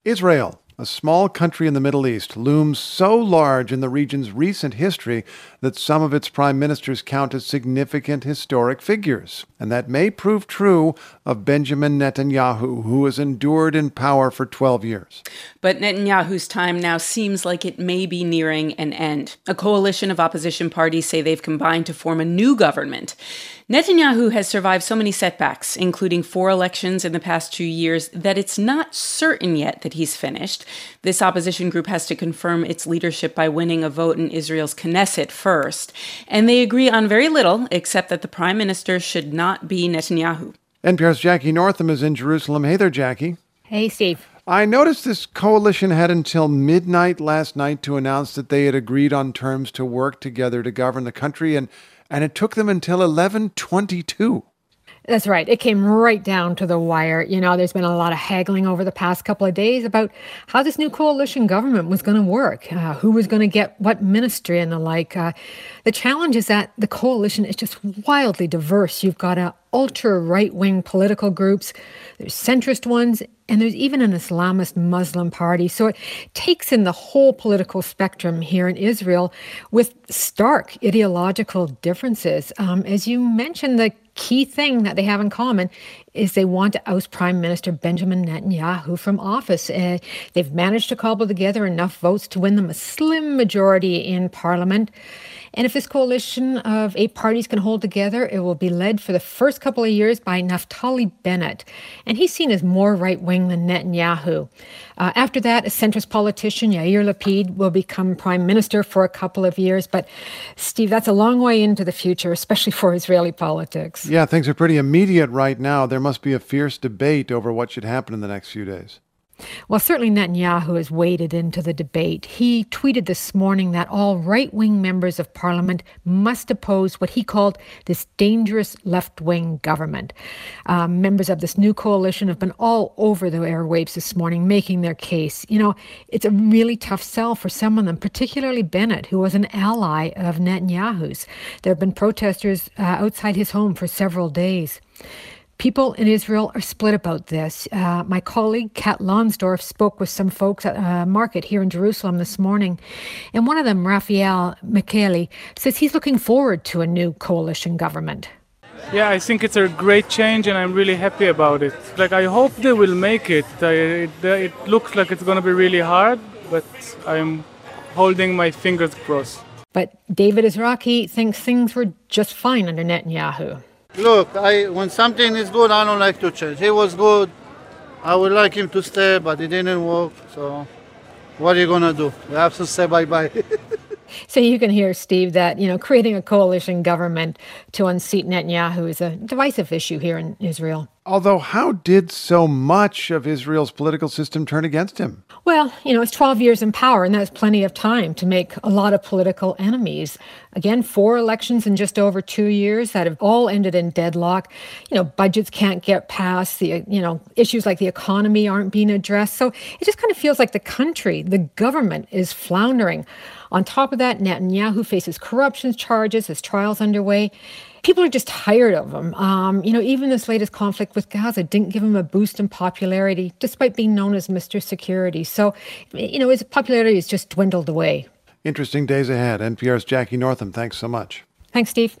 Israel, a small country in the Middle East, looms so large in the region's recent history that some of its prime ministers count as significant historic figures. And that may prove true of Benjamin Netanyahu, who has endured in power for 12 years. But Netanyahu's time now seems like it may be nearing an end. A coalition of opposition parties say they've combined to form a new government. Netanyahu has survived so many setbacks, including 4 elections in the past 2 years, that it's not certain yet that he's finished. This opposition group has to confirm its leadership by winning a vote in Israel's Knesset first. And they agree on very little, except that the prime minister should not be Netanyahu. NPR's Jackie Northam is in Jerusalem. Hey there, Jackie. Hey, Steve. I noticed this coalition had until midnight last night to announce that they had agreed on terms to work together to govern the country, and it took them until 11:22. That's right. It came right down to the wire. You know, there's been a lot of haggling over the past couple of days about how this new coalition government was going to work, who was going to get what ministry and the like. The challenge is that the coalition is just wildly diverse. You've got ultra-right-wing political groups, there's centrist ones, and there's even an Islamist Muslim party. So it takes in the whole political spectrum here in Israel with stark ideological differences. As you mentioned, the key thing that they have in common is they want to oust Prime Minister Benjamin Netanyahu from office. They've managed to cobble together enough votes to win them a slim majority in parliament. And if this coalition of 8 parties can hold together, it will be led for the first couple of years by Naftali Bennett. And he's seen as more right-wing than Netanyahu. After that, a centrist politician, Yair Lapid, will become prime minister for a couple of years. But, Steve, that's a long way into the future, especially for Israeli politics. Yeah, things are pretty immediate right now. There must be a fierce debate over what should happen in the next few days. Well, certainly Netanyahu has waded into the debate. He tweeted this morning that all right-wing members of parliament must oppose what he called this dangerous left-wing government. Members of this new coalition have been all over the airwaves this morning making their case. You know, it's a really tough sell for some of them, particularly Bennett, who was an ally of Netanyahu's. There have been protesters outside his home for several days. People in Israel are split about this. My colleague, Kat Lonsdorf, spoke with some folks at a market here in Jerusalem this morning. And one of them, Raphael Micheli, says he's looking forward to a new coalition government. Yeah, I think it's a great change and I'm really happy about it. I hope they will make it. It looks like it's going to be really hard, but I'm holding my fingers crossed. But David Izraki thinks things were just fine under Netanyahu. Look, when something is good, I don't like to change. He was good. I would like him to stay, but it didn't work. So what are you going to do? You have to say bye-bye. So you can hear, Steve, that, creating a coalition government to unseat Netanyahu is a divisive issue here in Israel. Although, how did so much of Israel's political system turn against him? Well, it's 12 years in power, and that's plenty of time to make a lot of political enemies. Again, 4 elections in just over 2 years that have all ended in deadlock. Budgets can't get passed. Issues like the economy aren't being addressed. So it just kind of feels like the country, the government, is floundering. On top of that, Netanyahu faces corruption charges, his trial's underway. People are just tired of him. Even this latest conflict with Gaza didn't give him a boost in popularity, despite being known as Mr. Security. So, his popularity has just dwindled away. Interesting days ahead. NPR's Jackie Northam, thanks so much. Thanks, Steve.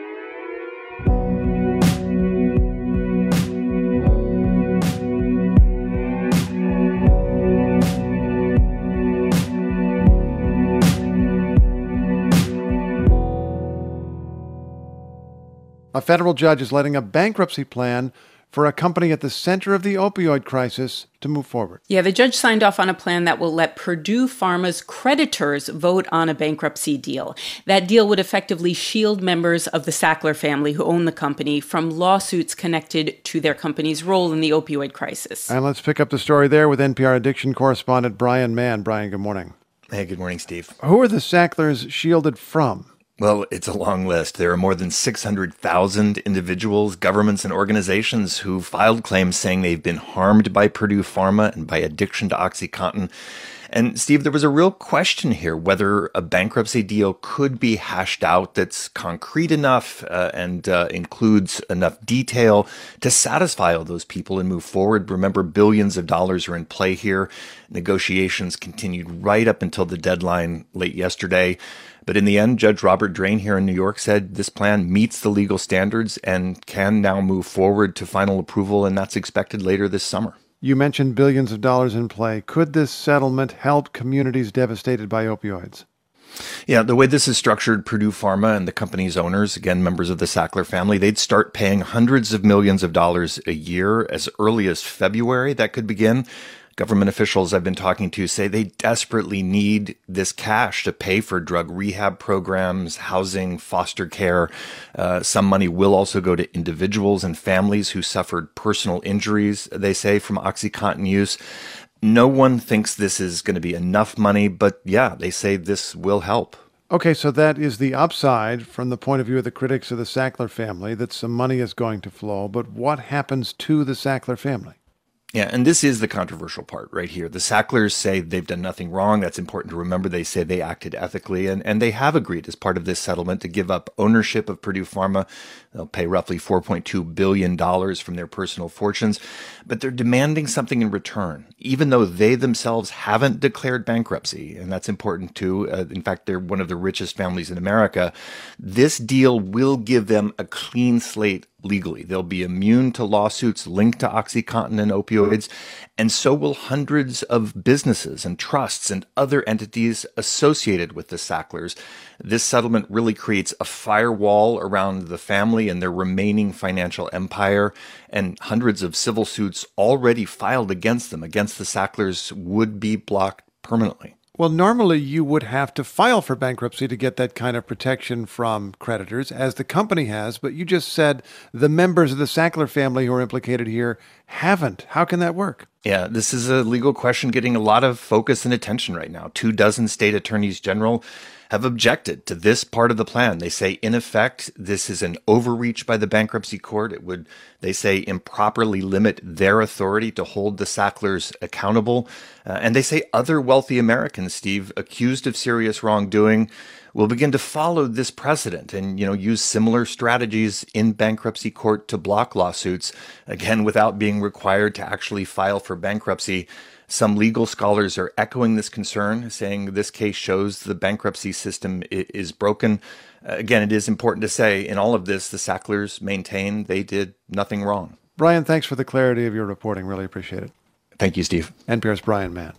A federal judge is letting a bankruptcy plan for a company at the center of the opioid crisis to move forward. Yeah, the judge signed off on a plan that will let Purdue Pharma's creditors vote on a bankruptcy deal. That deal would effectively shield members of the Sackler family who own the company from lawsuits connected to their company's role in the opioid crisis. And let's pick up the story there with NPR addiction correspondent Brian Mann. Brian, good morning. Hey, good morning, Steve. Who are the Sacklers shielded from? Well, it's a long list. There are more than 600,000 individuals, governments, and organizations who filed claims saying they've been harmed by Purdue Pharma and by addiction to OxyContin. And Steve, there was a real question here whether a bankruptcy deal could be hashed out that's concrete enough and includes enough detail to satisfy all those people and move forward. Remember, billions of dollars are in play here. Negotiations continued right up until the deadline late yesterday. But in the end, Judge Robert Drain here in New York said this plan meets the legal standards and can now move forward to final approval, and that's expected later this summer. You mentioned billions of dollars in play. Could this settlement help communities devastated by opioids? Yeah, the way this is structured, Purdue Pharma and the company's owners, again, members of the Sackler family, they'd start paying hundreds of millions of dollars a year as early as February. That could begin. Government officials I've been talking to say they desperately need this cash to pay for drug rehab programs, housing, foster care. Some money will also go to individuals and families who suffered personal injuries, they say, from OxyContin use. No one thinks this is going to be enough money, but yeah, they say this will help. Okay, so that is the upside from the point of view of the critics of the Sackler family, that some money is going to flow. But what happens to the Sackler family? Yeah, and this is the controversial part right here. The Sacklers say they've done nothing wrong. That's important to remember. They say they acted ethically, and they have agreed as part of this settlement to give up ownership of Purdue Pharma. They'll pay roughly $4.2 billion from their personal fortunes, but they're demanding something in return, even though they themselves haven't declared bankruptcy, and that's important too. In fact, they're one of the richest families in America. This deal will give them a clean slate legally. They'll be immune to lawsuits linked to OxyContin and opioids, and so will hundreds of businesses and trusts and other entities associated with the Sacklers. This settlement really creates a firewall around the family and their remaining financial empire, and hundreds of civil suits already filed against them, against the Sacklers, would be blocked permanently. Well, normally you would have to file for bankruptcy to get that kind of protection from creditors, as the company has, but you just said the members of the Sackler family who are implicated here haven't. How can that work? Yeah, this is a legal question getting a lot of focus and attention right now. 24 state attorneys general have objected to this part of the plan. They say, in effect, this is an overreach by the bankruptcy court. It would, they say, improperly limit their authority to hold the Sacklers accountable. And they say other wealthy Americans, Steve, accused of serious wrongdoing will begin to follow this precedent and, use similar strategies in bankruptcy court to block lawsuits, again, without being required to actually file for bankruptcy. Some legal scholars are echoing this concern, saying this case shows the bankruptcy system is broken. Again, it is important to say in all of this, the Sacklers maintain they did nothing wrong. Brian, thanks for the clarity of your reporting. Really appreciate it. Thank you, Steve. NPR's Brian Mann.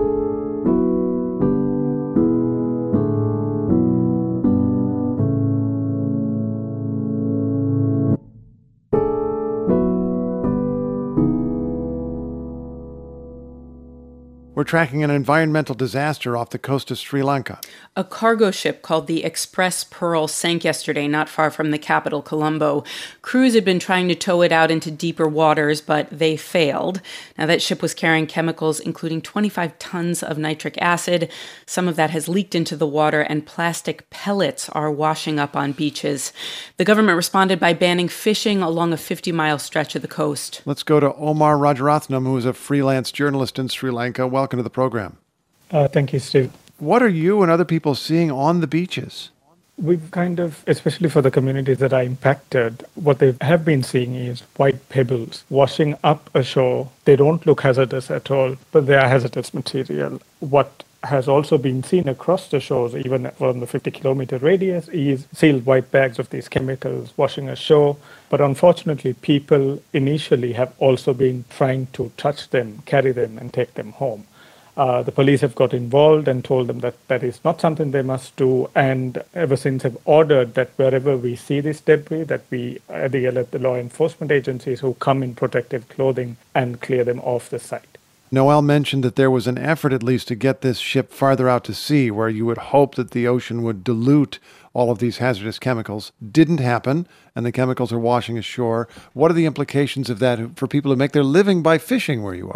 We're tracking an environmental disaster off the coast of Sri Lanka. A cargo ship called the Express Pearl sank yesterday not far from the capital, Colombo. Crews had been trying to tow it out into deeper waters, but they failed. Now, that ship was carrying chemicals, including 25 tons of nitric acid. Some of that has leaked into the water, and plastic pellets are washing up on beaches. The government responded by banning fishing along a 50-mile stretch of the coast. Let's go to Omar Rajaratnam, who is a freelance journalist in Sri Lanka. Welcome to the program. Thank you, Steve. What are you and other people seeing on the beaches? We've especially for the communities that are impacted, what they have been seeing is white pebbles washing up ashore. They don't look hazardous at all, but they are hazardous material. What has also been seen across the shores, even from the 50-kilometer radius, is sealed white bags of these chemicals washing ashore. But unfortunately, people initially have also been trying to touch them, carry them, and take them home. The police have got involved and told them that that is not something they must do, and ever since have ordered that wherever we see this debris, that we alert the law enforcement agencies who come in protective clothing and clear them off the site. Noel mentioned that there was an effort at least to get this ship farther out to sea, where you would hope that the ocean would dilute all of these hazardous chemicals. Didn't happen, and the chemicals are washing ashore. What are the implications of that for people who make their living by fishing where you are?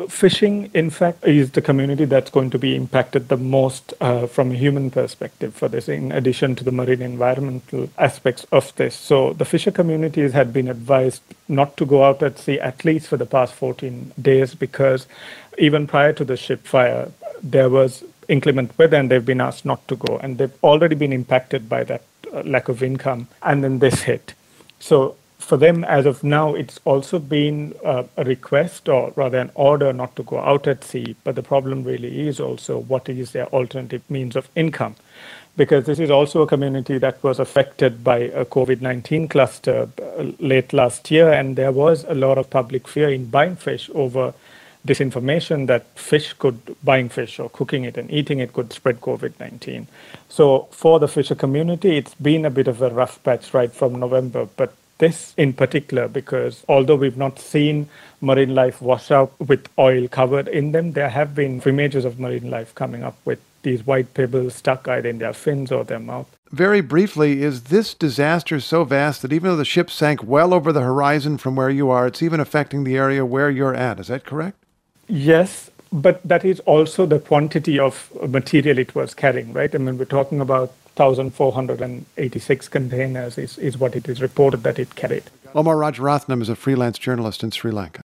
Fishing, in fact, is the community that's going to be impacted the most from a human perspective for this, in addition to the marine environmental aspects of this. So the fisher communities had been advised not to go out at sea at least for the past 14 days because even prior to the ship fire, there was inclement weather and they've been asked not to go. And they've already been impacted by that lack of income. And then this hit. So for them, as of now, it's also been a request or rather an order not to go out at sea. But the problem really is also what is their alternative means of income. Because this is also a community that was affected by a COVID-19 cluster late last year. And there was a lot of public fear in buying fish over disinformation that buying fish or cooking it and eating it could spread COVID-19. So for the fisher community, it's been a bit of a rough patch right from November. But this in particular, because although we've not seen marine life wash out with oil covered in them, there have been images of marine life coming up with these white pebbles stuck either in their fins or their mouth. Very briefly, is this disaster so vast that even though the ship sank well over the horizon from where you are, it's even affecting the area where you're at? Is that correct? Yes, but that is also the quantity of material it was carrying, right? I mean, we're talking about 1,486 containers is what it is reported that it carried. Omar Rajaratnam is a freelance journalist in Sri Lanka.